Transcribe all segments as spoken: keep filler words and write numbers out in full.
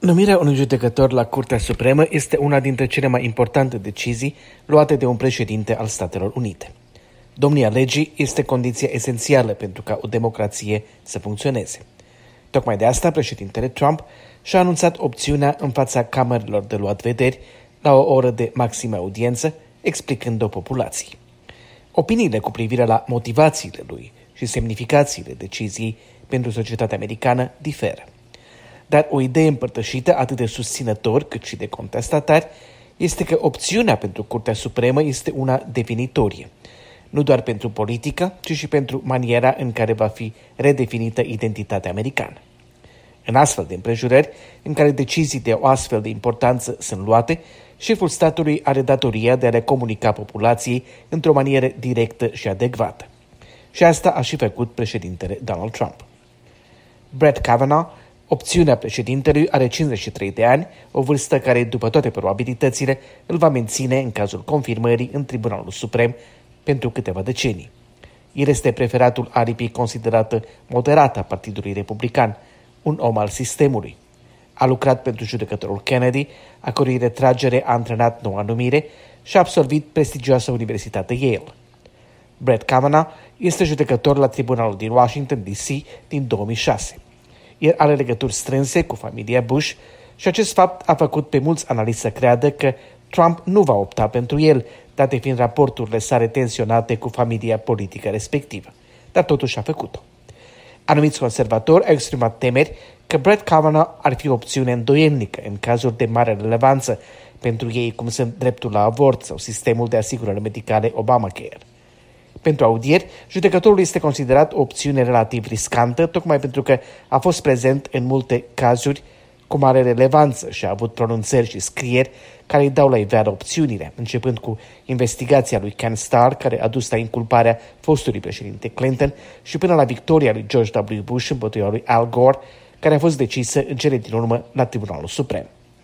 Numirea unui judecător la Curtea Supremă este una dintre cele mai importante decizii luate de un președinte al Statelor Unite. Domnia legii este condiția esențială pentru ca o democrație să funcționeze. Tocmai de asta, președintele Trump și-a anunțat opțiunea în fața camerelor de luat vederi la o oră de maximă audiență, explicând-o populației. Opiniile cu privire la motivațiile lui și semnificațiile deciziei pentru societatea americană diferă. Dar o idee împărtășită atât de susținători cât și de contestatari este că opțiunea pentru Curtea Supremă este una definitorie, nu doar pentru politică, ci și pentru maniera în care va fi redefinită identitatea americană. În astfel de împrejurări, în care decizii de o astfel de importanță sunt luate, șeful statului are datoria de a le comunica populației într-o manieră directă și adecvată. Și asta a și făcut președintele Donald Trump. Brett Kavanaugh, opțiunea președintelui, are cincizeci și trei de ani, o vârstă care, după toate probabilitățile, îl va menține în cazul confirmării în Tribunalul Suprem pentru câteva decenii. El este preferatul aripii considerată moderată a Partidului Republican, un om al sistemului. A lucrat pentru judecătorul Kennedy, a cărui retragere a antrenat noua numire și a absolvit prestigioasa Universitate Yale. Brett Kavanaugh este judecător la Tribunalul din Washington, D C din două mii șase. El are legături strânse cu familia Bush și acest fapt a făcut pe mulți analiști să creadă că Trump nu va opta pentru el, date fiind raporturile sale tensionate cu familia politică respectivă, dar totuși a făcut-o. Anumiți conservatori au exprimat temeri că Brett Kavanaugh ar fi o opțiune îndoielnică în cazuri de mare relevanță pentru ei, cum sunt dreptul la avort sau sistemul de asigurări medicale Obamacare. Pentru audieri, judecătorul este considerat o opțiune relativ riscantă, tocmai pentru că a fost prezent în multe cazuri cu mare relevanță și a avut pronunțări și scrieri care îi dau la iveală opțiunile, începând cu investigația lui Ken Starr, care a dus la inculparea fostului președinte Clinton, și până la victoria lui George W. Bush împotriva lui Al Gore, care a fost decisă în cele din urmă la Tribunalul Suprem.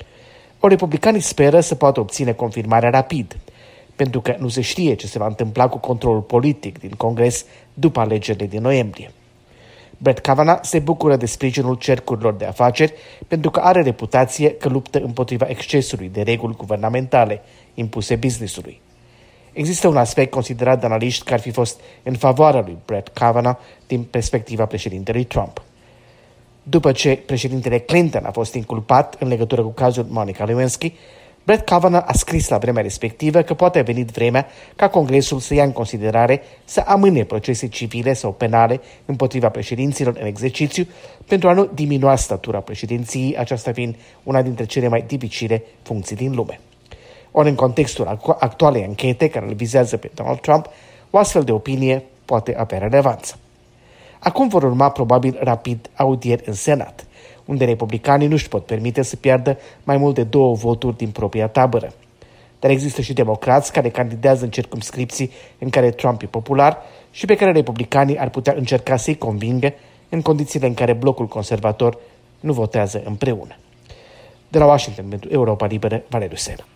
O republicanii speră să poată obține confirmarea rapid, pentru că nu se știe ce se va întâmpla cu controlul politic din Congres după alegerile din noiembrie. Brett Kavanaugh se bucură de sprijinul cercurilor de afaceri pentru că are reputație că luptă împotriva excesului de reguli guvernamentale impuse business-ului. Există un aspect considerat de analiști că ar fi fost în favoarea lui Brett Kavanaugh din perspectiva președintelui Trump. După ce președintele Clinton a fost inculpat în legătură cu cazul Monica Lewinsky, Brett Kavanaugh a scris la vremea respectivă că poate a venit vremea ca Congresul să ia în considerare să amâne procese civile sau penale împotriva președinților în exercițiu pentru a nu diminua statura președinției, aceasta fiind una dintre cele mai dificile funcții din lume. Ori în contextul actualei anchete care îl vizează pe Donald Trump, o astfel de opinie poate avea relevanță. Acum vor urma probabil rapid audieri în Senat, unde republicanii nu își pot permite să piardă mai mult de două voturi din propria tabără. Dar există și democrați care candidează în circumscripții în care Trump e popular și pe care republicanii ar putea încerca să-i convingă în condițiile în care blocul conservator nu votează împreună. De la Washington pentru Europa Liberă, Valeriu Sena.